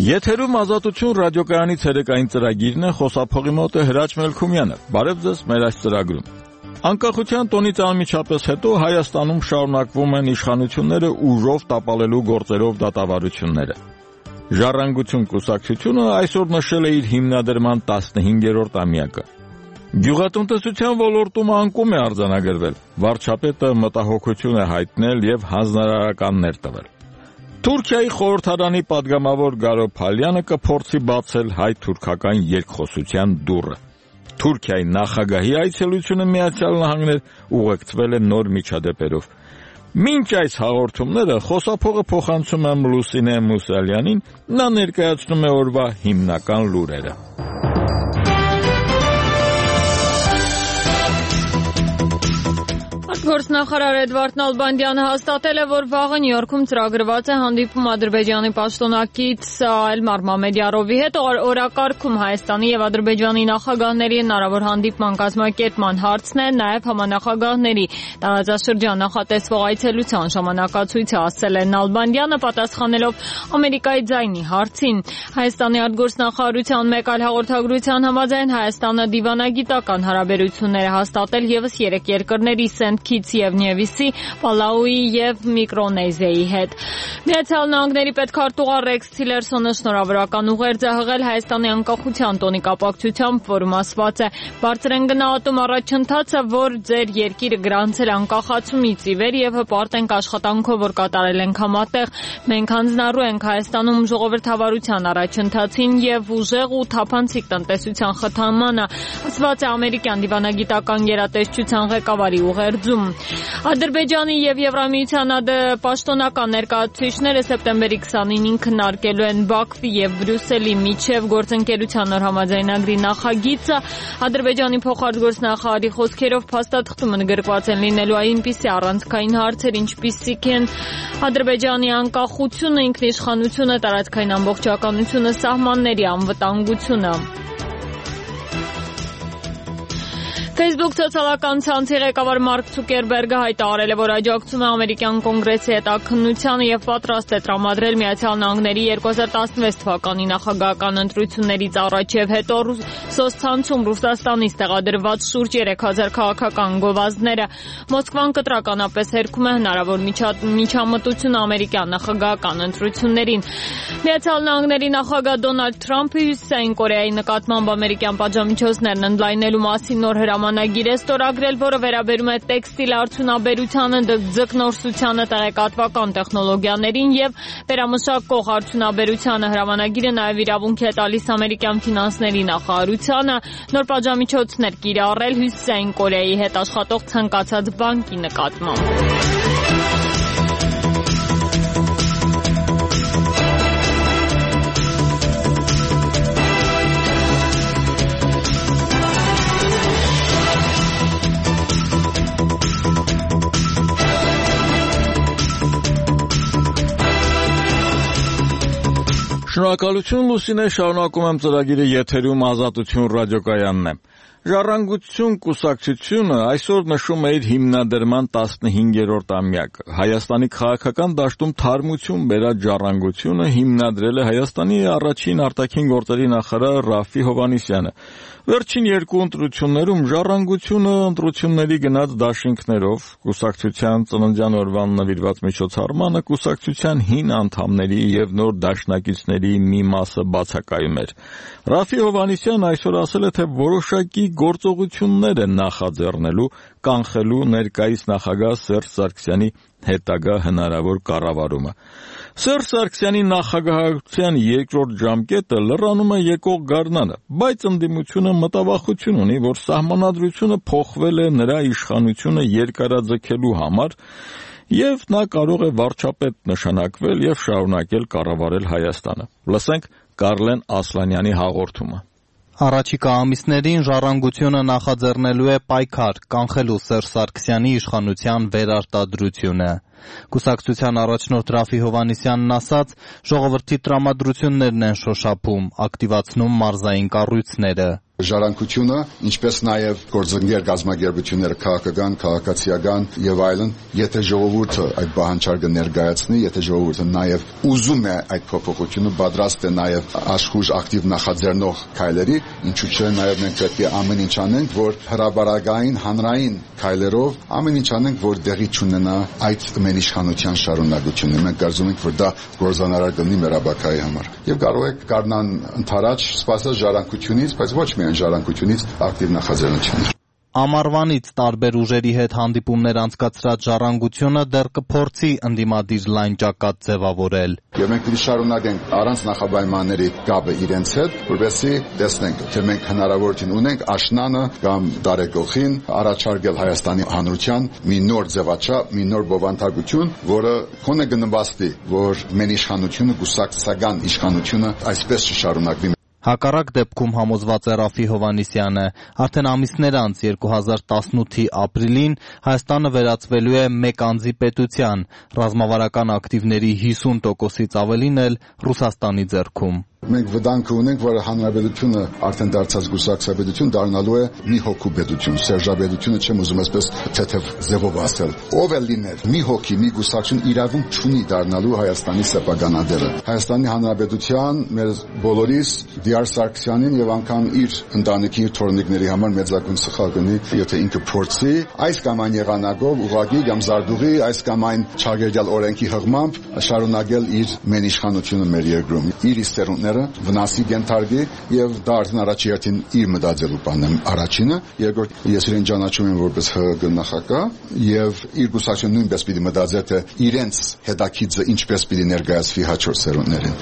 Եթերում Ազատություն ռադիոկայանի ցերեկային ծրագիրն է, խոսափողի մոտ է Հրաչ Մելքումյանը։ Բարև ձեզ մեր այս ծրագրում։ Անկախության տոնից անմիջապես հետո Հայաստանում շարունակվում են իշխանությունները ուժով տապալելու գործերով դատավարությունները։ Ժառանգություն կուսակցությունը այսօր նշել է իր հիմնադրման 15-րդ ամյակը։ Գյուղատնտեսության ոլորտում անկում է արձանագրվել, վարչապետը մտահոգություն է հայտնել եւ հանձնարարականներ տվել։ Թուրքիայի խորհրդարանի падգամավոր Գարո Փալյանը կփորձի բացել հայ-թուրքական երկխոսության դուռը։ Թուրքիայի նախագահի այցելությունը Միացյալ Նահանգներ ուղեկցվել է նոր միջադեպերով։ Մինչ այս հաղորդումները խոսափողը փոխանցում եմ Լուսինե Մուսալյանին, նա ներկայացնում է օրվա հիմնական լուրերը։ Գործնախարար Էդվարդ Նալբանդյանը հաստատել է, որ վաղը Նյու Յորքում ծրագրված է հանդիպում Ադրբեջանի պաշտոնակից Էլմար Մամեդյարովի հետ։ Օրակարգում Հայաստանի եւ Ադրբեջանի նախագահների հնարավոր հանդիպման կազմակերպման հարցն է, նաեւ համանախագահների տարածաշրջան նախատեսվող այցելության ժամանակացույցը, ասել է Նալբանդյանը, պատասխանելով Ամերիկայի ձայնի հարցին։ Հայաստանի արտգործնախարարության մեկ այլ հաղորդագրության համաձայն Հայաստանը դիվանագիտական հարաբերություններ է հաստատել եւս 3 երկրների Սենթ Քիթս եւ Նևիսի, Պալաուի եւ Միկրոնեզիայի հետ։ Միացյալ Նահանգների պետքարտուղար Ռեքս Թիլերսոնը շնորհավորական ուղերձ է հղել Հայաստանի անկախության տոնի կապակցությամբ, որում ասված է. «Բարձր են գնահատում առաջընթացը, որ ձեր երկիրը գրանցել անկախացումից ի վեր եւ հպարտ ենք աշխատանքով, որ կատարել ենք համատեղ։ Մենք հանձնառու ենք Հայաստանում ժողովրդավարության առաջընթացին եւ ուժեղ ու թափանցիկ տնտեսության խթանմանը», ասված է ամերիկյան դիվանագիտական գերատեսչության ղեկավարի ուղերձում։ Ադրբեջանի եւ Եվրամիության պաշտոնական ներկայացուցիչները սեպտեմբերի 29-ին քննարկելու են Բաքվի եւ Բրյուսելի միջև գործընկերության նոր համաձայնագրի նախագիծը։ Ադրբեջանի փոխարտգործնախարարի խոսքերով փաստաթղթում ընդգրկված են լինելու այնպիսի առանցքային հարցեր, ինչպիսիք են Ադրբեջանի անկախությունը, ինքնիշխանությունը, տարածքային ամբողջականությունը, սահմանների անվտանգությունը։ Facebook սոցիալական ցանցի ղեկավար Մարկ Ցուկերբերգը հայտարարել է, որ աջակցում է ամերիկյան կոնգրեսի հետաքննությանը եւ պատրաստ է տրամադրել Միացյալ Նահանգների 2016 թվականի նախագահական ընտրություններից առաջ եւ հետո սոցցանցում Ռուսաստանից տեղադրված շուրջ 3000 քաղաքական գովազդները։ Մոսկվան կտրականապես հերքում է հնարավոր միջամտություն ամերիկյան նախագահական ընտրություններին։ Միացյալ Նահանգների նախագահ Դոնալդ Թրամփը Հյուսիսային Կորեայի նկատմամբ ամերիկյան պատժամիջոցներն ընդլայնելու մասին նոր հրամանագիր է ստորագրել, որը վերաբերում է տեքստիլ արդյունաբերությանը, ձկնորսությանը, տեղեկատվական տեխնոլոգիաներին եւ վերամշակող արդյունաբերությանը։ Հրամանագիրը նաեւ իրավունք է տալիս ամերիկյան ֆինանսների նախարարությանը նոր պատժամիջոցներ կիրառել Հյուսիսային Կորեայի հետ աշխատող ցանկացած բանկի նկատմամբ։ Շնորհակալություն Լուսինե, շարունակում եմ ծրագիրը եթերում Ազատություն ռադիոկայանն է։ Ժառանգություն կուսակցությունը այսօր նշում է իր հիմնադրման 15-րդ ամյակը։ Հայաստանի քաղաքական դաշտում թարմություն բերած Ժառանգությունը հիմնադրել է Հայաստանի առաջին արտաքին գործերի նախարար Ռաֆֆի Հովհաննիսյանը։ Վերջին երկու ընտրություններում Ժառանգությունը ընտրությունների գնաց դաշինքներով, կուսակցության ծննդյան օրվան նվիրված միջոցառմանը կուսակցության հին անդամների եւ նոր դաշնակիցների մի մասը բացակայում էր։ Ռաֆֆի Հովհաննիսյանը այսօր ասել է, թե որոշակի գործողություններ են նախաձեռնելու կանխելու ներկայիս նախագահ Սերժ Սարգսյանի հետագա հնարավոր կառավարումը։ Սերժ Սարգսյանի նախագահության երկրորդ ժամկետը լրանում է եկող գարնանը, բայց ընդդիմությունը մտավախություն ունի, որ սահմանադրությունը փոխվել է նրա իշխանությունը երկարաձգելու համար եւ նա կարող է վարչապետ նշանակվել եւ շարունակել կառավարել Հայաստանը։ Լսենք Կարլեն Ասլանյանի հաղորդումը։ Առաջիկա ամիսներին Ժառանգությունը նախաձեռնելու է պայքար կանխելու Սերժ Սարգսյանի իշխանության վերարտադրությունը։ Կուսակցության առաջնորդ Ռաֆֆի Հովհաննիսյանն ասաց, ժողովրդի տրամադրություններն են շոշափում, ակտիվացնում մարզային կառույցները։ ժառանգությունը, ինչպես նաև գործընկեր գազագերբությունները քաղաքական, քաղաքացիական եւ այլն, եթե ժողովուրդը այդ պահանջարկը ներկայացնի, եթե ժողովուրդը նաև ուզում է այդ փոփոխությունը, պատրաստ է նաև աշխուժ ակտիվ նախաձեռնող քայլերի, ինչու՞ չէ նաև մենք պետք է ամեն ինչ անենք, որ հրաբարակային հանրային քայլերով ամեն ինչ անենք, որ դեղի չունենա այդ մենիշխանության շարունակությունը։ Մենք կարծում ենք, որ դա գործանարար կլինի մեր ապակայի համար։ Եվ կարող է կառնան ընթരാճ սպասել ժառանգությունից, բայց ոչ միայն ժառանգությունից ակտիվ նախաձեռնություններ։ Ամառվանից տարբեր ուժերի հետ հանդիպումներ անցկացրած ժառանգությունը դեռ կփորձի ընդդիմադիր լայն ճակատ ձևավորել։ Եվ մենք պիտի շարունակենք առանց նախապայմանների կապը իրենց հետ, որովհետեւ տեսնենք, թե մենք հնարավորություն ունենք աշնանը կամ դարեգլխին առաջարկել Հայաստանի հանրության մի նոր ձևաչափ, մի նոր բովանդակություն, որը կոնե կնպաստի, որ մեր իշխանությունը, կուսակցական իշխանությունը այսպես չշարունակվի։ Հակառակ դեպքում համոզված է Ռաֆի Հովհաննիսյանը, արդեն ամիսներ անց 2018-ի ապրիլին Հայաստանը վերածվելու է մեկ անձի պետության, ռազմավարական ակտիվների 50%-ից ավելին էլ Ռուսաստանի ձեռքում։ Մենք վտանգ ունենք, որ հանրապետությունը արդեն դարձած գուսակցապետություն դառնալու է մի հոգու պետություն, սերժապետությունը չեմ ուզում այսպես թեթև ձևով ասել։ Ով է լիներ, մի հոգի, մի գուսակցություն իրավունք չունի դառնալու Հայաստանի սեփականատերը։ Հայաստանի հանրապետության մեր բոլորիս Դիար Սարգսյանին եւ անգամ իր ընտանիքի իր թորնիկների համար մեծագույն սխալ կնի, եթե ինքը փորձի այս կամ այն եղանակով ուղղակի կամ զարդուղի, այս կամ այն չագերյալ օրենքի հղմամբ շարունակել իր մենիշխանությունը մեր երկրում։ Իր իստերունները վնասի կենթարկի եւ դա արդեն առաջի հերթին իր մտածելու բանն է առաջինը, երկրորդ ես իրեն ճանաչում եմ որպես ՀՀԿ նախագահ եւ իր գուսակցությունը նույնպես պիտի մտածի թե իրենց հետաքիծը ինչպես պիտի ներկայացվի հաջորդ սերունդներին։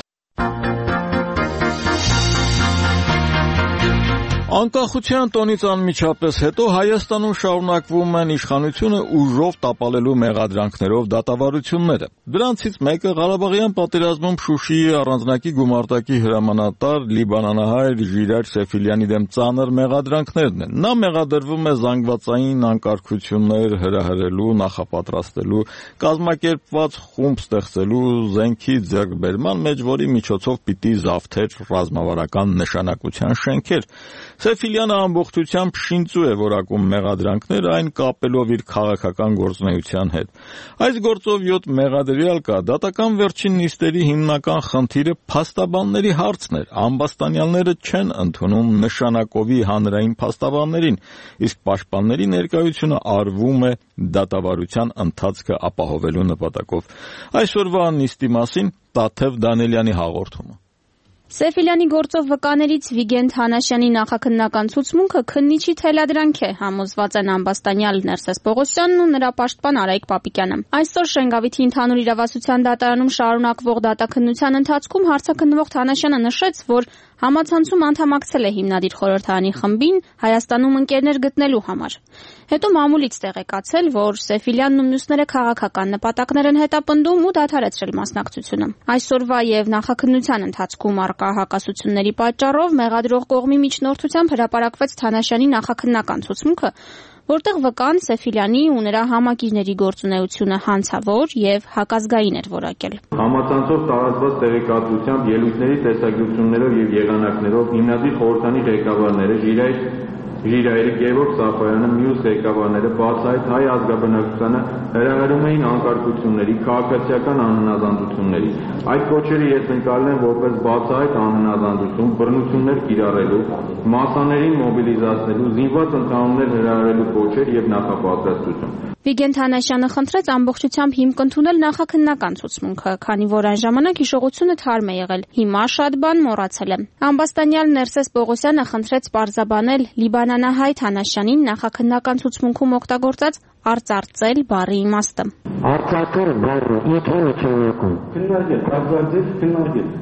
Անկախության տոնից անմիջապես հետո Հայաստանում շարունակվում են իշխանությունը ուժով տապալելու մեղադրանքներով դատավարությունները։ Դրանցից մեկը Ղարաբաղյան պատերազմում Շուշիի առանձնակի գումարտակի հրամանատար լիբանանահայ Ժիրայր Սեֆիլյանի դեմ ծանր մեղադրանքներն են։ Նա մեղադրվում է զանգվածային անկարգություններ հրահրելու, նախապատրաստելու, կազմակերպված խումբ ստեղծելու, զենքի ձեռքբերման մեջ, որի միջոցով պիտի զավթեր ռազմավարական նշանակության շենքեր։ Սեֆիլյանը ամբողջությամբ շինծու է որակում մեղադրանքները այն կապելով իր քաղաքական գործունեության հետ։ Այս գործով 7 մեղադրյալ կա, դատական վերջին նիստերի հիմնական խնդիրը փաստաբանների հարցն էր։ Ամբաստանյալները չեն ընդունում նշանակովի հանրային փաստաբաններին, իսկ պաշտպանների ներկայությունը արվում է դատավարության ընթացքը ապահովելու նպատակով։ Այսօրվա նիստի մասին Տաթև Դանելյանի հաղորդումը։ Սեֆիլյանի գործով վկաներից Վիգեն Թանաշյանի նախաքննական ցուցմունքը քննիչի թելադրանք է, համոզված են ամբաստանյալ Ներսես Պողոսյանն ու նրա պաշտպան Արայիկ Պապիկյանը։ Այսօր Շենգավիթի ընդհանուր իրավասության դատարանում շարունակվող դատաքննության ընթացքում հարցաքննվող Թանաշյանը նշեց, որ համացանցում անդամակցել է հիմնադիր խորհրդարանի խմբին Հայաստանում ընկերներ գտնելու համար։ Հետո մամուլից տեղեկացել, որ Սեֆիլյանն ու մյուսները քաղաքական նպատակներ են հետապնդում ու դադարեցրել մասնակցությունը։ Այսօրվա եւ նախաքննության ընթացքում առկա հակասությունների պատճառով մեղադրող կողմի միջնորդությամբ հրապարակվեց Թանաշյանի նախաքննական ցուցմունքը, որտեղ վկան Սեֆիլյանի ու նրա համակիրների գործունեությունը հանցավոր եւ հակազգային էր որակել։ Համացանցով տարածված տեղեկատվությամբ ելույթների տեսակցություններով եւ եղանակներով հիմնադիր խորհրդանի ղեկավարները Ժիրայրը Գևորգ Սաֆարյանը մյուս ղեկավարները բացահայտ հայ ազգաբնակչությանը հրահրում էին անկարգությունների, քաղաքացիական անհնազանդությունների։ Այդ կոչերը ես ընկալել եմ որպես բացահայտ անհնազանդություն, բռնություններ կիրառելու, մասաներին մոբիլիզացնելու, զինված ընդհանումներ հրահրելու կոչեր եւ նախապատրաստություն։ Վիգեն Թանաշյանը խնդրեց ամբողջությամբ հիմք ընդունել նախաքննական ցուցմունքը, քանի որ այն ժամանակ հիշողությունը թարմ է եղել։ Հիմա շատ բան մոռացել է։ Ամբաստանյալ Ներսես Պողոսյանը խնդրեց պարզաբանել լիբանանահայ Թանաշյանին նախաքննական ցուցմունքում օգտագործած արծարծել բառի իմաստը։ Արծարծել բառը ինչ է նշանակում։ Քննարկել, արծարծել, քննարկել։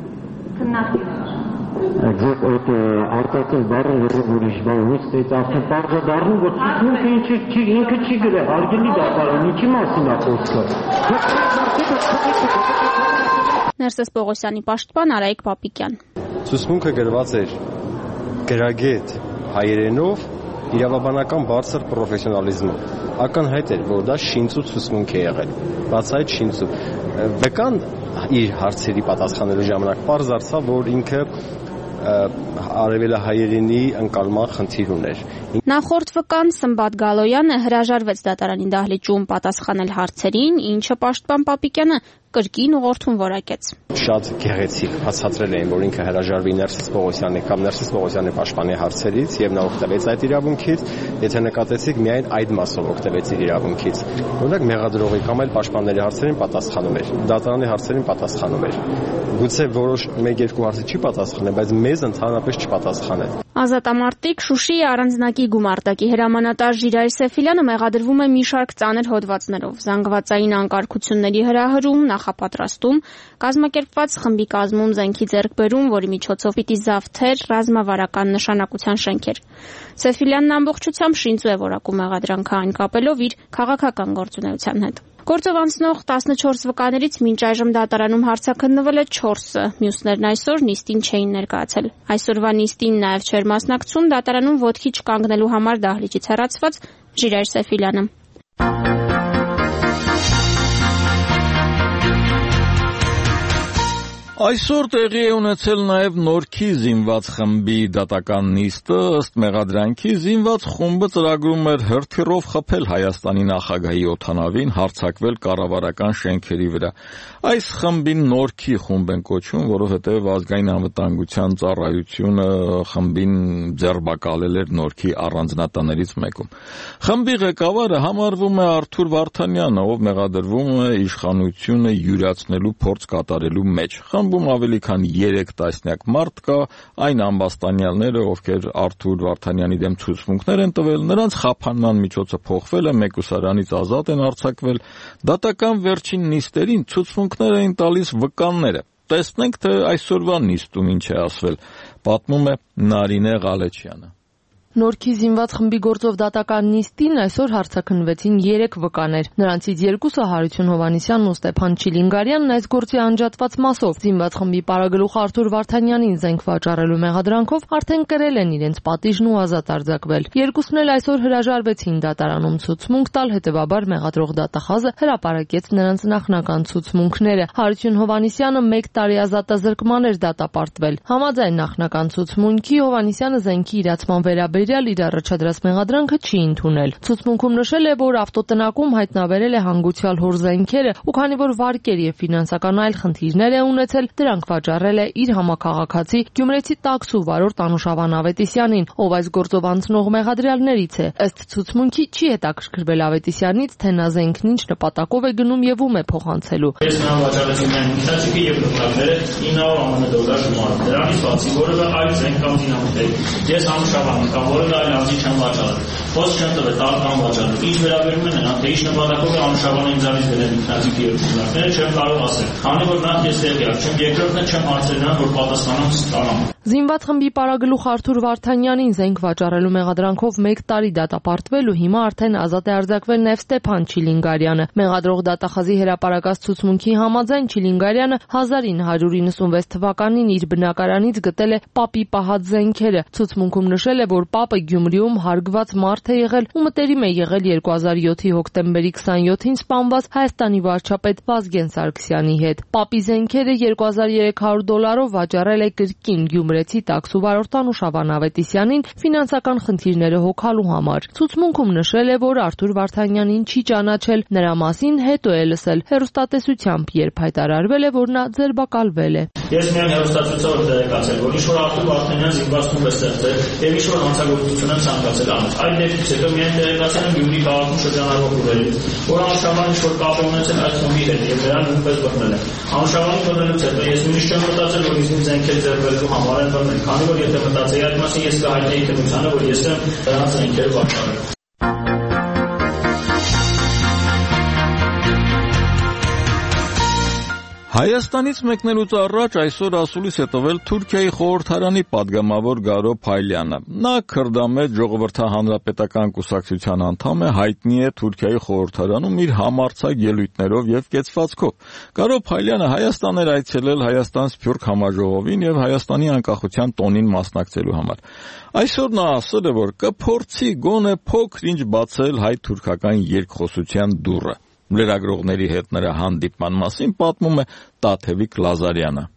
Ձեր այդ արտակոլ բառը երբ ուրիշ բան ունի, դա արդեն բարձր դառնում, որ ցուցմունքը ինքը չի գրել, արգելի դատարան, ինչի մասին է խոսքը։ Ներսես Պողոսյանի պաշտպան Արայիկ Պապիկյան։ Ցուցմունքը գրված էր գրագետ հայերենով իրավաբանական բարձր պրոֆեսիոնալիզմով։ Ակնհայտ էր, որ դա շինծու ցուցմունք է եղել, բացահայտ շինծու։ Վկան իր հարցերի պատասխանելու ժամանակ պարզ դարձավ, որ ինքը արևելահայերենի ընկալման խնդիր ուներ։ Նախորդ վկան Սմբատ Գալոյանը հրաժարվեց դատարանի դահլիճում պատասխանել հարցերին, ինչը պաշտպան Պապիկյանը կրկին ուղղորդում որակեց։ Շատ գեղեցիկ բացատրել էին, որ ինքը հրաժարվի Ներսես Պողոսյանի կամ Ներսես Պողոսյանի պաշտպանի հարցերից եւ նա օգտվեց այդ իրավունքից, եթե նկատեցիք միայն այդ մասով օգտվեց իր իրավունքից։ Օրինակ մեղադրողի կամ այլ պաշտպանների հարցերին պատասխանում էր, դատարանի հարցերին պատասխանում էր։ Գուցե որոշ 1-2 հարցի չի պատասխանել, բայց մեզ ընդհանրապես չպատասխանել։ Ազատամարտիկ Շուշիի առանձնակի գումարտակի հրամանատար Ժիրայր Սեֆիլյանը մեղադրվում է մի շարք ծանր հոդվածներով՝ զանգվածային անկարգությունների հրահրում, նախապատրաստում, կազմակերպված խմբի կազմում զենքի ձեռքբերում, որի միջոցով պիտի զավթեր ռազմավարական նշանակության շենքեր։ Սեֆիլյանն ամբողջությամբ շինծու է որակում մեղադրանքը այն կապելով իր քաղաքական գործունեության հետ։ Գործով անցնող 14 վկաներից մինչ այժմ դատարանում հարցաքննվել է 4-ը, մյուսներն այսօր նիստին չէին ներկայացել։ Այսօրվա նիստին նաև չէր մասնակցում դատարանում ոտքի չկանգնելու համար դահլիճից հեռացված Ժիրայր Սեֆիլյանը։ Այսօր տեղի է ունեցել նաև Նորքի զինված խմբի դատական նիստը, ըստ մեղադրանքի զինված խումբը ծրագրում էր հրթիռով խփել Հայաստանի նախագահի օդանավին, հարձակվել կառավարական շենքերի վրա։ Այս խմբին Նորքի խումբ են կոչում, որովհետև ազգային անվտանգության ծառայությունը խմբին ձերբակալել էր Նորքի առանձնատներից մեկում։ Խմբի ղեկավարը համարվում է Արթուր Վարդանյանը, ով մեղադրվում է իշխանությունը յուրացնելու փորձ կատարելու մեջ։ Խմբում ավելի քան 3 տասնյակ մարդ կա, այն ամբաստանյալները, ովքեր Արթուր Վարդանյանի դեմ ցուցմունքներ են տվել, նրանց խափանման միջոցը փոխվել է, մեկուսարանից ազատ են արձակվել։ Դատական վերջին նիստերին ցուցմունքներ էին տալիս վկանները։ Տեսնենք, թե այսօրվա նիստում ինչ է ասվել, պատմում է Նարինե Ղալեչյանը։ Նորքի զինված խմբի գործով դատական նիստին այսօր հարցաքննվեցին 3 վկաներ։ Նրանցից 2-ը Հարություն Հովհաննիսյանն ու Ստեփան Չիլինգարյանն այս գործի անջատված մասով զինված խմբի պարագլուխ Արթուր Վարդանյանին զենք վաճառելու մեղադրանքով արդեն կրել են իրենց պատիժն ու ազատ արձակվել։ 2-ն էլ այսօր հրաժարվեցին դատարանում ցուցմունք տալ, հետևաբար մեղադրող դատախազը հրապարակեց նրանց նախնական ցուցմունքները։ Հարություն Հովհաննիսյանը 1 տարի ազատազրկման էր դատապարտվել։ Համաձայն նախնական ցուցմունքի Հովհաննիսյանը զենքի իրացման վերաբերյալ իր առաջադրած մեղադրանքը չի ընդունել։ Ցուցմունքում նշել է, որ ավտոտնակում հայտնաբերել է հանգուցյալ հոր զենքերը ու քանի որ վարկեր եւ ֆինանսական այլ խնդիրներ է ունեցել, դրանք վաճառել է իր համակարգացի Գյումրեցի տաքսու վարորդ Անուշավան Ավետիսյանին, ով այս գործով անցնող մեղադրյալներից է։ Ըստ ցուցմունքի չի հետաքրքրվել Ավետիսյանից, թե նա զենքն ինչ նպատակով է գնում եւ ում է փոխանցելու։ Ես նրան վաճառեցի միայն միտածիկի եւ նպատակները 900 դոլար գումարով։ Դրանից բացի որևէ այլ զենք կամ դինամիտ։ Ես Անուշավան կամ որևէ այլ անձի չեմ վաճառել։ Խոսք չեմ տվել տալ կամ վաճառել։ Ինչ վերաբերում է նրան, թե ինչ նպատակով է Անուշավանը ինձանից գնել միտածիկի եւ դինամիտները, չեմ կարող ասել։ Քանի որ նախ ես տեղյակ չեմ, երկրորդն չեմ հարցրել նրան, որ պատասխանեմ ստանամ։ Զինված խմբի պարագլուխ Արթուր Վարդանյանին զենք վաճառելու մեղադրանքով 1 տարի դատապարտվել ու հիմա արդեն ազատ է արձակվել նաև Ստեփան Չիլինգարյանը։ Մեղադրող դատախազի հրապարակած ցուցմունքի համաձայն Չիլինգարյանը 1996 թվականին իր բնակարանից գտել է պապի պահած զենքերը։ Ցուցմունքում նշել է, որ պապը Գյումրիում հարգված մարդ է եղել ու մտերիմ է եղել 2007-ի հոկտեմբերի 27-ին սպանված Հայաստանի վարչապետ Վազգեն Սարգսյանի հետ։ Պապի զենքերը 2300 դոլարով վաճառել է կրկին Գյումրեցի տաքսու վարորդ Անուշավան Ավետիսյանին ֆինանսական խնդիրները հոգալու համար։ Ցուցմունքում նշել է, որ Արթուր Վարդանյանին չի ճանաչել, նրա մասին հետո է լսել հեռուստատեսությամբ, երբ հայտարարվել է, որ նա ձերբակալվել է։ Ես միայն հեռուստացույցով տեղեկացել, որ ինչ-որ Արթուր Վարդանյան զինված խումբ է ստեղծել եւ ինչ-որ հանցագործություն են ցանկացել անել։ Այդ դեպքից հետո միայն տեղեկացել եմ Գյումրի քաղաքում շրջանառվող ուղերից, որ Անուշավանը ինչ-որ կապ է ունեցել այդ խմբի հետ եւ նրան նույնպես բռնել է։ Անուշավանի բռնելուց հետո ես նույնիսկ չեմ մտածել, որ ինձ զենքեր ձեռբերելու համար են բռնել, քանի որ եթե մտածեի այդ մասին, ես կհայտնեի քննությանը, որ ես եմ նրանց զենքերը վաճառել։ Հայաստանից մեկնելուց առաջ այսօր ասուլիս է տվել Թուրքիայի խորհրդարանի падգամավոր Գարո Փայլյանը։ Նա քրդամետ ժողովրդահանրապետական կուսակցության անդամ է, հայտնի է Թուրքիայի խորհրդարանում իր համարձակ ելույթներով եւ կեցվածքով։ Գարո Փայլյանը Հայաստան էր այցելել Հայաստան Սփյուռք համաժողովին եւ Հայաստանի անկախության տոնին մասնակցելու համար։ Այսօր նա ասել է, որ կփորձի գոնե փոքր-ինչ բացել հայ-թուրքական երկխոսության դուռը։ Լրագրողների հետ նրա հանդիպման մասին պատմում է Տաթևիկ Լազարյանը։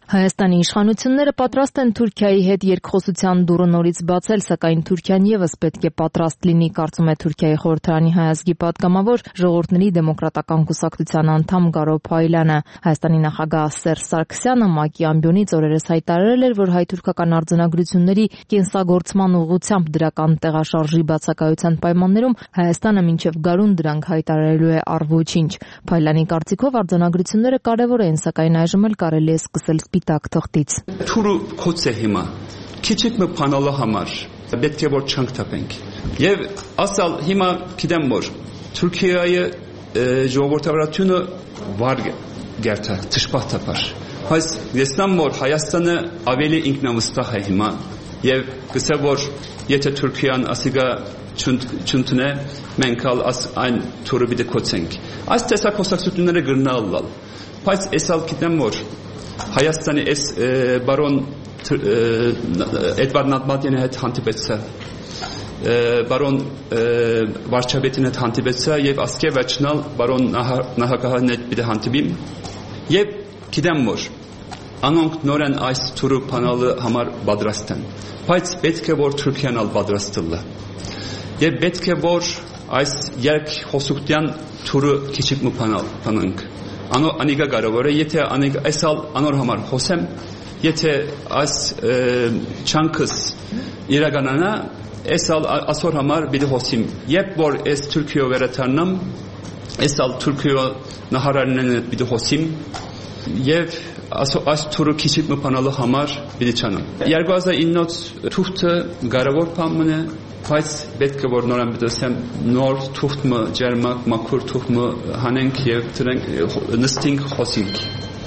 Հայաստանի իշխանությունները պատրաստ են Թուրքիայի հետ երկխոսության դուռը նորից բացել, սակայն Թուրքիան եւս պետք է պատրաստ լինի, կարծում է Թուրքիայի խորհրդարանի հայ ազգի պատգամավոր Ժողովուրդների դեմոկրատական կուսակցության անդամ Գարո Փայլյանը։ Հայաստանի նախագահ Սերժ Սարգսյանը ՄԱԿ-ի ամբիոնից օրերս հայտարարել էր, որ հայ-թուրքական արձանագրությունների կենսագործման ուղղությամբ դրական տեղաշարժի բացակայության պայմաններում Հայաստանը մինչև գարուն դրանք հայտարարելու է առ ոչինչ։ Փայլյանի կարծիքով արձանագրությունները կարևոր են, սակայն այժմ էլ կարելի է սկսել սպիտակ թղթից։ Թուրը կոց է հիմա, քիչիկ մը փանալը համար, պետք է որ չանք տապենք։ Եվ ասալ հիմա գիտեմ որ Թուրքիայի ժողովրդավարությունը վար գերտա, ճշմարտաբար։ Բայց եսնամ որ Հայաստանը ավելի ինքնավստահ է հիմա եւ գսե որ եթե Թուրքիան ասիգա չընդունե մենք այն թուրը պիտի կոչենք։ Այս տեսակ խոսակցությունները գրնալալ։ Բայց էսալ գիտեմ որ Հայաստանի այս բարոն Էդվարդ Նատմատյանի հետ հանդիպեցա, բարոն վարչապետին հետ հանդիպեցա եւ ասկե վերջնալ բարոն նահանգահան հետ պիտի հանդիպիմ եւ գիտեմ որ անոնք նորեն այս թուրը փանալը համար պատրաստ են, բայց պետք է որ Թուրքիան ալ պատրաստ լա եւ պետք է որ այս երկխոսության թուրը քիչիկ մը փանանք Անիգա կարևոր է, եթե այսալ անոր համար խոսեմ, եթե այս չանքս իրականանա, այսալ ասոր համար պիտի խոսիմ։ Երբ որ այս Թուրքիո վերադառնամ, այսալ Թուրքիո նահարարներն պիտի խոսիմ եւ այս թուրը քիչիկ մփանալու համար պիտի չանամ։ 2009 թուղթը կարևոր բան է, բայց պետք է որ նորեն բդոսեմ նոր թուղթը ջերմակ մաքուր թուղթը հանենք եւ դրանք նստենք խոսենք։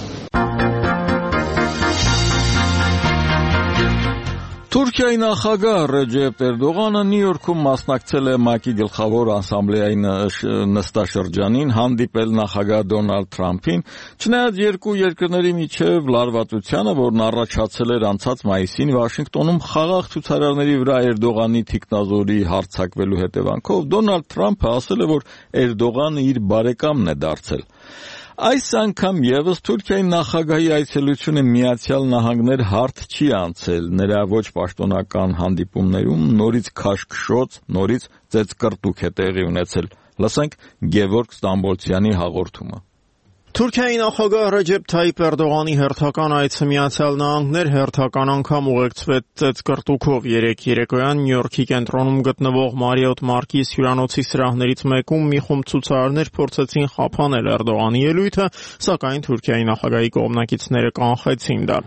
Թուրքիայի նախագահ Ռեջեփ Էրդողանը Նյու Յորքում մասնակցել է ՄԱԿ-ի գլխավոր ասամբլեայի նստաշրջանին, հանդիպել նախագահ Դոնալդ Թրամփին, չնայած երկու երկրների միջև լարվածությանը, որն առաջացել էր անցած մայիսին Վաշինգտոնում խաղաղ ցուցարարների վրա Էրդողանի թիկնազորի հարձակվելու հետևանքով, Դոնալդ Թրամփը ասել է, որ Էրդողանը իր բարեկամն է դարձել։ Այս անգամ եւս Թուրքիայի նախագահի այցելությունը Միացյալ Նահանգներ հարթ չի անցել, նրա ոչ պաշտոնական հանդիպումներում նորից քաշքշոց, նորից ծեծկռտուք է տեղի ունեցել։ Լսենք Գևորգ Ստամբոլցյանի հաղորդումը։ Թուրքիայի նախագահ Ռեջեփ Թայիփ Էրդողանի հերթական այցը Միացյալ Նահանգներ հերթական անգամ ուղեկցվեց ծեծկռտուքով։ Երեկոյան Նյու Յորքի կենտրոնում գտնվող Մարիոթ Մարկիս հյուրանոցի սրահներից մեկում մի խումբ ցուցարարներ փորձեցին խափանել Էրդողանի ելույթը, սակայն Թուրքիայի նախագահի կողմնակիցները կանխեցին դա։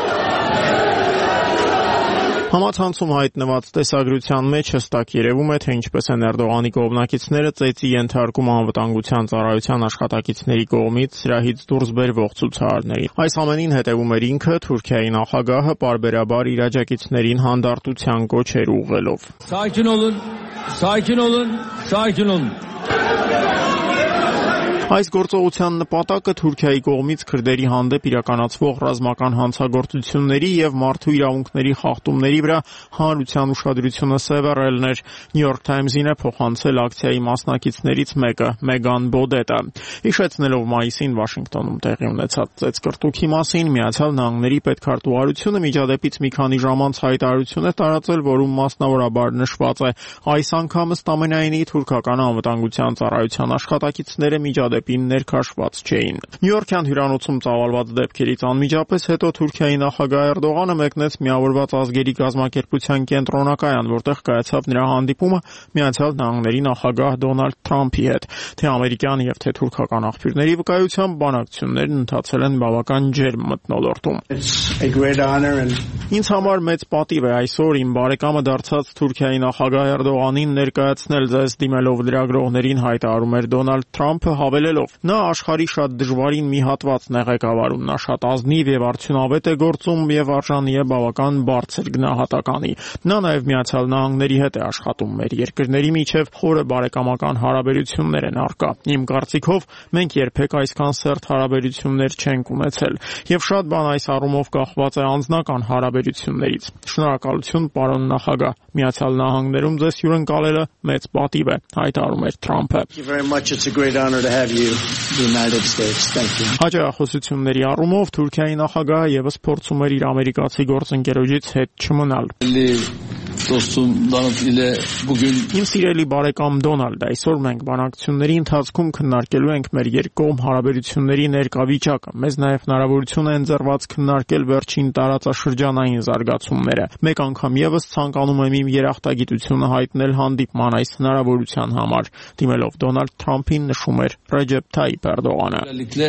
Համացանցում հայտնված տեսագրության մեջ հստակ երևում է, թե ինչպես են Էրդողանի կողմնակիցները ծեծի ենթարկում անվտանգության ծառայության աշխատակիցների կողմից սրահից դուրս բերվող ցուցարարներին։ Այս ամենին հետևում էր ինքը, Թուրքիայի նախագահը պարբերաբար իր աջակիցներին հանդարտության կոչեր ուղղելով։ Սայքին olun։ Այս գործողության նպատակը Թուրքիայի կողմից քրդերի հանդեպ իրականացվող ռազմական հանցագործությունների եւ մարդու իրավունքների խախտումների վրա հանրության ուշադրությունը սևեռելն էր։ New York Times-ին է փոխանցել ակցիայի մասնակիցներից մեկը, Մեգան Բոդետը։ Հիշեցնելով մայիսին Վաշինգտոնում տեղի ունեցած ծեծկռտուքի մասին, Միացյալ Նահանգների պետքարտուղարությունը միջադեպից մի քանի ժամ անց հայտարարություն է տարածել, որում մասնավորաբար նշված է. այս անգամ ըստ ամենայնի թուրքական անվտանգության ծառայության աշխատակիցները միջադեպին ներքաշված չէին։ Նյու Յորքյան հյուրանոցում ծավալված դեպքերից անմիջապես հետո Թուրքիայի նախագահ Էրդողանը մեկնեց Միավորված ազգերի կազմակերպության կենտրոնակայան, որտեղ կայացավ նրա հանդիպումը Միացյալ Նահանգների նախագահ Դոնալդ Թրամփի հետ։ Թե ամերիկյան եւ թե թուրքական աղբյուրների վկայությամբ բանակցություններն ընթացել են բավական ջերմ մթնոլորտում։ Ինձ համար մեծ պատիվ է այսօր իմ բարեկամը դարձած Թուրքիայի նախագահ Էրդողանին ներկայացնել ձեզ դիմելով լրագրողներին, հայտարարում էր Դոնալդ Թրամփը, հավելելով. նա աշխարհի շատ դժվարին մի հատվածն է ղեկավարում, նա շատ ազնիվ եւ արդյունավետ է գործում եւ արժանի է բավական բարձր գնահատականի։ Նա նաեւ Միացյալ Նահանգների հետ է աշխատում, մեր երկրների միջև խորը բարեկամական հարաբերություններ են առկա։ Իմ կարծիքով մենք երբեք այսքան սերտ հարաբերություններ չենք ունեցել եւ շատ բան այս առումով կախված է անձնական հարաբերություններից։ Շնորհակալություն, պարոն նախագահ, Միացյալ Նահանգներում ձեզ հյուրընկալելը մեծ պատիվ է, հայտարարում էր Թրամփը։ Հաջողությունների առումով Թուրքիայի նախագահը եւս փորձում էր իր ամերիկացի գործընկերոջից հետ չմնալ։ Իմ սիրելի բարեկամ Դոնալդ, այսօր մենք բանակցությունների ընթացքում քննարկելու ենք մեր երկկողմ հարաբերությունների ներկա վիճակը։ Մեզ նաև հնարավորություն է ընձեռված քննարկել վերջին տարածաշրջանային զարգացումները։ Մեկ անգամ եւս ցանկանում եմ իմ երախտագիտությունը հայտնել հանդիպման այս հնարավորության համար։ Դիմելով Դոնալդ Թրամփին նշում էր Ռեջեփ Թայիփ Էրդողանը։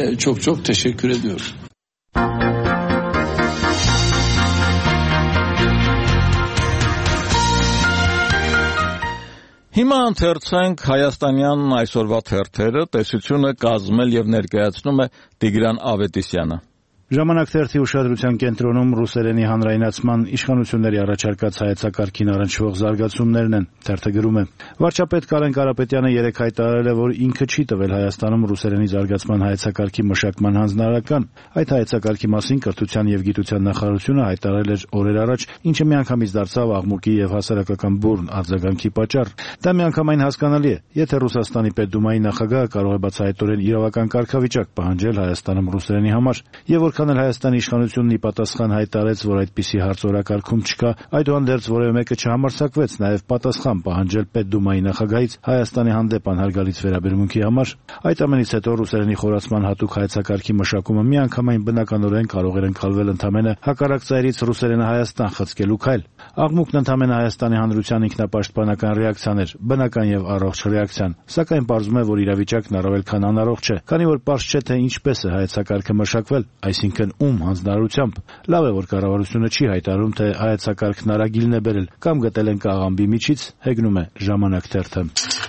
Հիմա ընթերցենք հայաստանյան այսօրվա թերթերը, տեսությունը կազմել եւ ներկայացնում է Տիգրան Ավետիսյանը։ Ժամանակ թերթի ուշադրության կենտրոնում ռուսերենի հանրայնացման իշխանությունների առաջարկած հայեցակարգին առնչվող զարգացումներն են, թերթը գրում է. Վարչապետ Կարեն Կարապետյանը երեկ հայտարարել է, որ ինքը չի տվել Հայաստանում ռուսերենի զարգացման հայեցակարգի մշակման հանձնարարական։ Այդ հայեցակարգի մասին Կրթության եւ Գիտության նախարարությունը հայտարարել էր օրեր առաջ, ինչը միանգամից դարձավ աղմուկի եւ հասարակական բուրն արձագանքի պատճառ։ Դա միանգամայն հասկանալի է, եթե Ռուսաստանի Պետդումայի նախագահը կարող է բացահայտորեն իրավական կարգավիճակ պահանջել Հայաստանում ռուսերենի համար, եւ որքան էլ Հայաստանի իշխանությունն ի պատասխան հայտարարեց, որ այդպիսի հարց օրակարգում չկա, այդուհանդերձ որևէ մեկը չհամարձակվեց նաեւ պատասխան պահանջել Պետդումայի նախագահից Հայաստանի հանդեպ անհարգալից վերաբերմունքի համար։ Այդ ամենից հետո ռուսերենի խորացման հատուկ հայեցակարգի մշակումը միանգամայն բնականորեն կարող էր ընկալվել ընդամենը հակառակ ծայրից ռուսերենը Հայաստան խցկելու քայլ։ Աղմուկն ընդամենը Հայաստանի հանրության ինքնապաշտպանական ռեակցիան էր, բնական եւ առողջ ռեակցիան, սակայն պարզվում է, որ իրավիճակն առավել քան անառողջ է, քանի որ պարզ չէ, թե ինչպես է հայեցակարգը մշակվել, այսինքն ում հանձնարարությամբ։ Լավ է, որ կառավարությունը չի հայտարարում, թե հայեցակարգն արագիլն է բերել կամ գտել են կաղամբի միջից, հեգնում է Ժամանակ թերթը։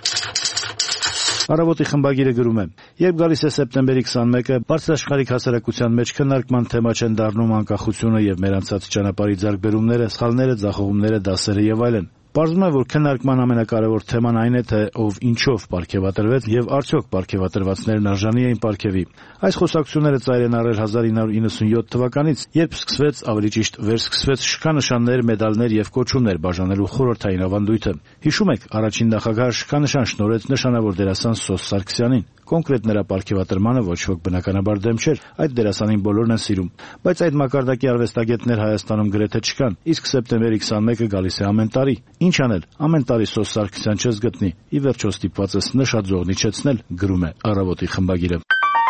Առավոտի խմբագիրը գրում է. Երբ գալիս է սեպտեմբերի 21-ը, բարձրաշխարհիկ հասարակության մեջ քննարկման թեմա չեն դառնում անկախությունը եւ մեր անցած ճանապարհի ձեռքբերումները, սխալները, ձախողումները, դասերը եւ այլն։ Պարզվում է, որ քննարկման ամենակարևոր թեման այն է, թե ով ինչով պարգևատրվեց եւ արդյոք պարգևատրվածներն արժանի էին պարգևի։ Այս խոսակցությունները ծայր են առել 1997 թվականից, երբ սկսվեց, ավելի ճիշտ վերսկսվեց շքանշաններ, մեդալներ եւ կոչումներ բաժանելու խորհրդային ավանդույթը։ Հիշում եք, առաջին նախագահը շքանշան շնորհեց նշանավոր դերասան Սոս Սարգսյանին։ Կոնկրետ նրա պարգևատրմանը ոչ ոք բնականաբար դեմ չէր, այդ դերասանին բոլորն են սիրում, բայց այդ մակարդակի արվեստագետներ Հայաստանում գրեթե չկան, իսկ սեպտեմբերի 21-ը գալիս է ամեն տարի։ Ինչ անել, ամեն տարի Սոս Սարգսյան չես գտնի, ի վերջո ստիպված ես նշաձողն իջեցնել, գրում է Առավոտի խմբագիրը։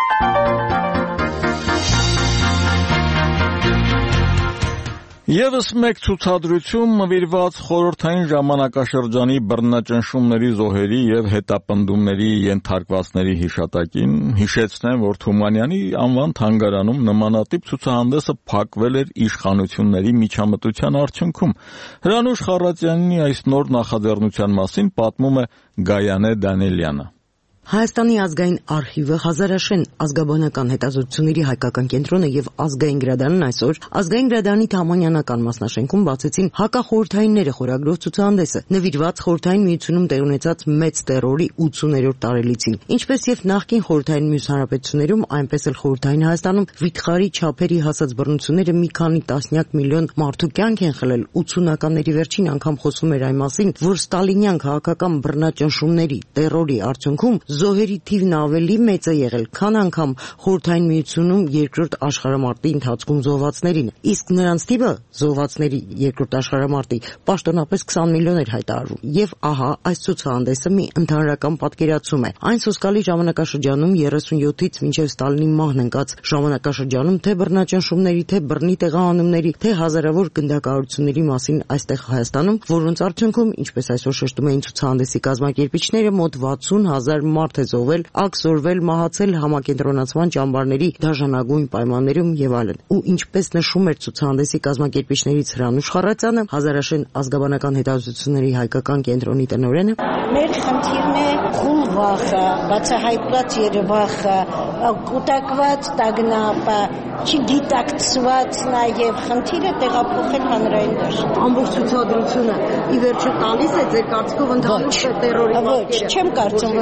Եվս մեկ ցուցադրություն նվիրված խորհրդային ժամանակաշրջանի բռնաճնշումների զոհերի եւ հետապնդումների ենթարկվածների հիշատակին հիշեցնեմ, որ Թումանյանի անվան թանգարանում նմանատիպ ցուցահանդեսը փակվել էր իշխանությունների միջամտության արդյունքում։ Հրանուշ Խառատյանի այս նոր նախաձեռնության մասին պատմում է Գայանե Դանիելյանը։ Հայաստանի ազգային արխիվը, Հազարաշեն ազգաբանական հետազոտությունների հայկական կենտրոնը եւ ազգային գրադարանն այսօր ազգային գրադարանի Թամանյանական մասնաշենքում բացեցին հակախորհրդայինները խորագրով ցուցահանդեսը, նվիրված խորհրդային միությունում տեղ ունեցած մեծ տերորի 80-րդ տարելիցին։ Ինչպես եւ նախկին խորհրդային մյուս հանրապետություններում, այնպես էլ խորհրդային Հայաստանում վիթխարի չափերի հասած բռնությունները մի քանի տասնյակ միլիոն մարդու կյանք են խլել։ 80-ականների վերջին անգամ խոսվում էր այն մասին, որ ստալինյան քաղաքական բռնաճնշումների, տերորի արդյունքում զոհերի թիվն ավելի մեծ է եղել, քան անգամ խորհրդային միությունում երկրորդ աշխարհամարտի ընթացքում զոհվածներին, իսկ նրանց թիվը զոհվածների երկրորդ աշխարհամարտի պաշտոնապես 20 միլիոն էր հայտարարվում։ Եվ ահա այս ցուցահանդեսը մի ընդհանրական պատկերացում է։ Այն սոսկալի ժամանակաշրջանում 37-ից մինչև Ստալինի մահն ընկած ժամանակաշրջանում թե բռնաճնշումների, թե բռնի տեղահանումների, թե հազարավոր գնդակահարությունների մասին այստեղ Հայաստանում, որոնց արդյունքում, ինչպես այսօր շեշտում էին ցուցահանդեսի կազմակերպիչները, մոտ 60,000 մարդ է զոհվել, աքսորվել, մահացել համակենտրոնացման ճամբարների դաժանագույն պայմաններում եւ այլն։ Ու ինչպես նշում էր ցուցահանդեսի կազմակերպիչներից Հրանուշ Խառատյանը, Հազարաշեն ազգաբանական հետազոտությունների հայկական կենտրոնի տնօրենը, մեր խնդիրն է խուլ վախը, բացահայտված երևախը, կուտակված տագնապը, չգիտակցված նաեւ խնդիրը տեղափոխել հանրային դաշտ։ Ամբողջ ցուցադրությունը ի վերջո տալիս է ձեր կարծիքով ընդհանուր տերորի պատկերը։ Ոչ, չեմ կարծում, որ այնքան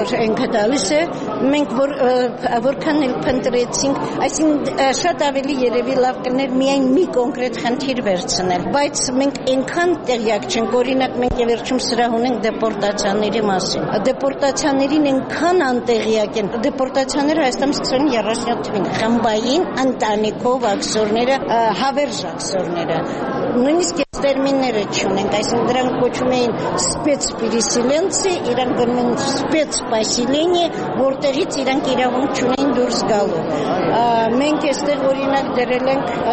տալիս է, մենք որքան էլ փնտրեցինք, այսինքն շատ ավելի երևի լավ կներ միայն մի կոնկրետ խնդիր վերցնել, բայց մենք այնքան տեղյակ չենք, օրինակ մենք վերջում սրահ ունենք դեպորտացիաների մասին։ Դեպորտացիաներին այնքան անտեղյակ են, դեպորտացիաները Հայաստանում սկսել են 37 թվականին, խմբային ընտանիքով աքսորները, հավերժ աքսորները, նույնիսկ տերմինները չունենք, այսինքն դրանք կոչվում էին սպեցպերիսիլենցի, իրանք գնում են սպեցպասիլենի, որտեղից իրանք իրավունք չունեն դուրս գալու։ Մենք այստեղ օրինակ դրել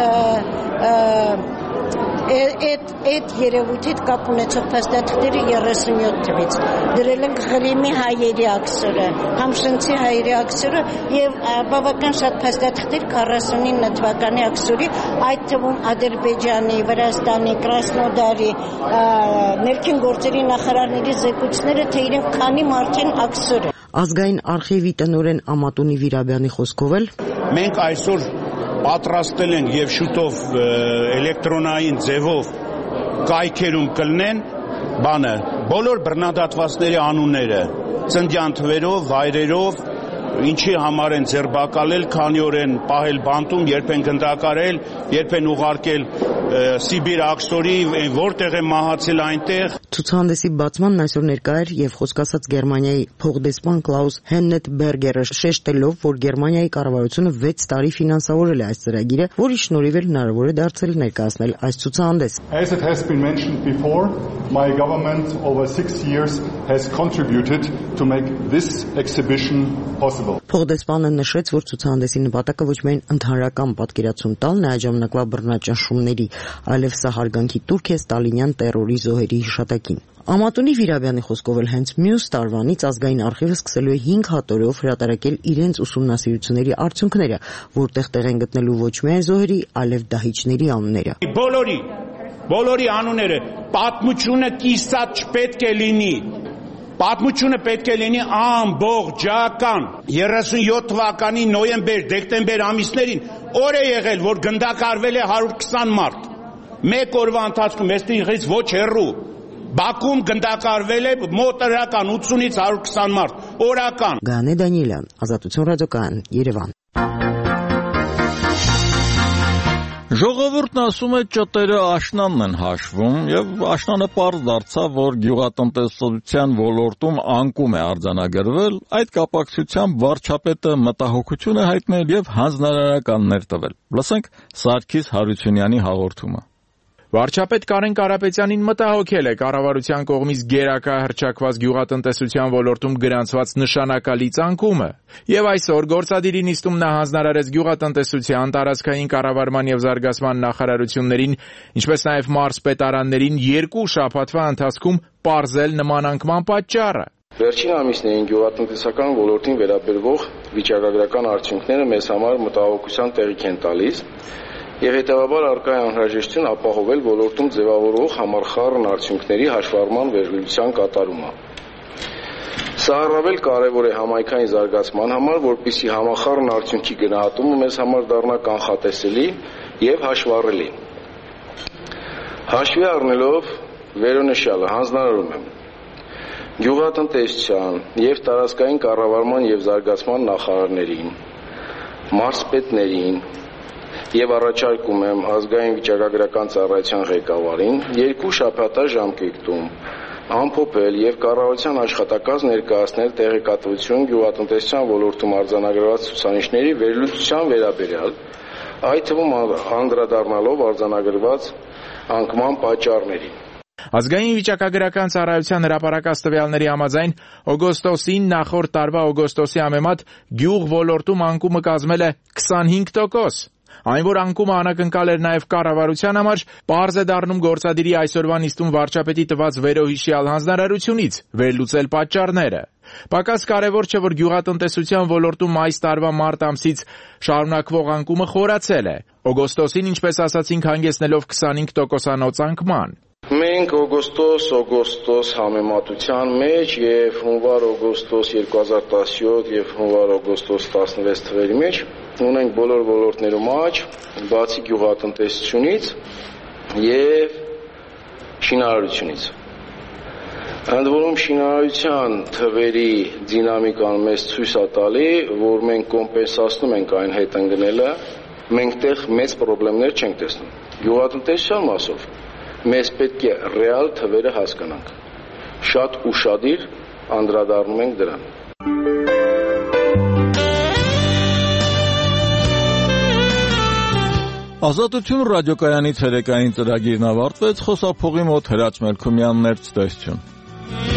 ենք այդ երևույթի հետ կապ ունեցող փաստաթղթերը 37 թվից դրել ենք Ղրիմի հայերի աքսորը, Համշենցի հայերի աքսորը եւ բավական շատ փաստաթղթեր 49 թվականի աքսորի, այդ թվում Ադրբեջանի, Վրաստանի, Կրասնոդարի ներքին գործերի նախարարների զեկույցները, թե իրենք քանի մարդ են աքսորը։ Ազգային արխիվի տնօրեն Ամատունի Վիրաբյանի խոսքով էլ մենք այսօր պատրաստել են եւ շուտով էլեկտրոնային ձևով կայքերում կլնեն բոլոր բռնադատվածների անունները, ծննդյան թվերով, վայրերով, ինչի համար են ձերբակալել, քանի օր են պահել բանտում, երբ են գնդակարել, երբ են ուղարկել Սիբիր աքսորի, որտեղ են մահացել այնտեղ։ Ցուցահանդեսի բացմանն այսօր ներկա էր եւ խոսքասած Գերմանիայի փոխդեսպան Կլաուս Հեննետբերգերը շեշտելով, որ Գերմանիայի կառավարությունը 6 տարի ֆինանսավորել է այս ծրագիրը, որի շնորհիվ էլ հնարավոր է դարձել ներկայացնել այս ցուցահանդես։ As it has been mentioned before, my government over 6 years has contributed to make this exhibition possible. Փոխդեսպանը նշեց, որ ցուցահանդեսի նպատակը ոչ միայն ընդհանրական պատկերացում տալն է այդ ժամանակվա բռնաճնշումների, այլև սա հարգանքի տուրք է ստալինյան տերորի զոհերի հիշատակին։ Ամատունի Վիրաբյանի խոսքով էլ հենց մյուս տարվանից ազգային արխիվը սկսելու է 5 հատորով հրատարակել իրենց ուսումնասիրությունների արդյունքները, որտեղ տեղ են գտնելու ոչ միայն զոհերի, այլև դահիճների անունները։ Բոլորի անունները, պատմությունը կիսած չպետք է լինի։ Պատմությունը պետք է լինի ամբողջական։ 37 թվականի նոյեմբեր-դեկտեմբեր ամիսներին օր է եղել, որ գնդակարվել է 120 մարդ։ Մեկ օրվա ընթացքում այստեղից ոչ հեռու Բաքվում գնդակարվել է մոտորական 80-ից 120 մարդ, օրական։ Գանե Դանիելյան, Ազատություն ռադիոկայան, Երևան։ Ժողովուրդն ասում է ճտերը աշնանն են հաշվում եւ աշնանը պարզ դարձավ, որ գյուղատնտեսության ոլորտում անկում է արձանագրվել, այդ կապակցությամբ վարչապետը մտահոգություն է հայտնել եւ հանձնարարականներ տվել։ Լսենք Սարգիս Հարությունյանի հաղորդումը։ Վարչապետ Կարեն Կարապետյանին մտահոգել է կառավարության կողմից գերակա հռչակված գյուղատնտեսության ոլորտում գրանցված նշանակալի ցանկումը, եւ այսօր գործադիրի նիստում նա հանձնարարեց գյուղատնտեսության, տարածքային կառավարման եւ զարգացման նախարարություններին, ինչպես նաեւ մարզպետարաններին 2 շաբաթվա ընթացքում պարզել նման անկման պատճառը։ Վերջին ամիսներին գյուղատնտեսական ոլորտին վերաբերող վիճակագրական արդյունքները մեզ համար մտահոգության տեղիք են տալիս։ Եվ հետևաբար առկա է անհրաժեշտություն ապահովել ոլորտում ձևավորվող համախառն արդյունքների հաշվառման վերլուծության կատարումը։ Սա առավել կարևոր է համայնքային զարգացման համար, որպեսզի համախառն արդյունքի գնահատումը մեզ համար դառնա կանխատեսելի եւ հաշվառելի։ Հաշվի առնելով վերոնշյալը հանձնարարում եմ գյուղատնտեսության եւ տարածքային կառավարման եւ զարգացման նախարարներին, մարզպետներին եւ առաջարկում եմ ազգային վիճակագրական ծառայության ղեկավարին 2 շաբաթա ժամկետում ամփոփել եւ կառավարության աշխատակաց ներկայացնել տեղեկատվություն գյուղատնտեսության ոլորտում արձանագրված ցուցանիշների վերլուծության վերաբերյալ, այդ թվում անդրադառնալով արձանագրված անկման պատճառներին։ Ազգային վիճակագրական ծառայության հրապարակած տվյալների համաձայն օգոստոսին նախորդ տարվա օգոստոսի համեմատ գյուղ ոլորտում անկումը կազմել է 25%։ Այն, որ անկումը անակնկալ էր նաև կառավարության համար, պարզ է դառնում գործադիրի այսօրվա նիստում վարչապետի տված վերոհիշյալ հանձնարարությունից վերլուծել պատճառները։ Պակաս կարևոր չէ, որ գյուղատնտեսության ոլորտում այս տարվա մարտ ամսից շարունակվող անկումը խորացել է։ Օգոստոսին, ինչպես ասացինք, հանգեցնելով 25%-անոց անկման։ Մենք օգոստոս համեմատության մեջ եւ հունվար-օգոստոս 2017 եւ հունվար-օգոստոս 16 թվերի մեջ ունենք բոլոր ոլորտներում աճ, բացի գյուղատնտեսությունից եւ շինարարությունից։ Ընդ որում շինարարության թվերի դինամիկան մեզ ցույց է տալի, որ մենք կոմպենսացնում ենք այն հետընկնելը, մենք տեղ մեծ խնդիրներ չենք տեսնում։ Գյուղատնտեսության մասով մեզ պետք է ռեալ թվերը հասկանանք։ Շատ ուշադիր անդրադառնում ենք դրան։ Ազատություն ռադիոկայանի ցերեկային ծրագիրն ավարտվեց, խոսափողի մոտ Հրաչ Մելքումյանն էր, ցտեսություն։